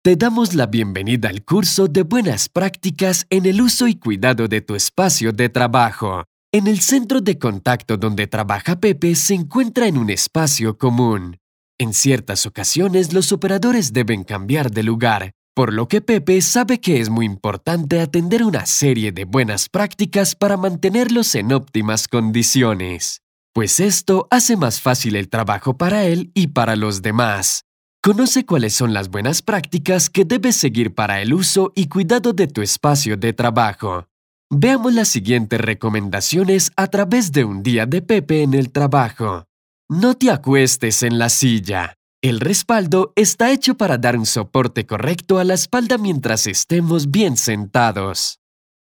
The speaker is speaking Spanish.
Te damos la bienvenida al curso de Buenas Prácticas en el uso y cuidado de tu espacio de trabajo. En el centro de contacto donde trabaja Pepe se encuentra en un espacio común. En ciertas ocasiones los operadores deben cambiar de lugar, por lo que Pepe sabe que es muy importante atender una serie de buenas prácticas para mantenerlos en óptimas condiciones, pues esto hace más fácil el trabajo para él y para los demás. Conoce cuáles son las buenas prácticas que debes seguir para el uso y cuidado de tu espacio de trabajo. Veamos las siguientes recomendaciones a través de un día de Pepe en el trabajo. No te acuestes en la silla. El respaldo está hecho para dar un soporte correcto a la espalda mientras estemos bien sentados.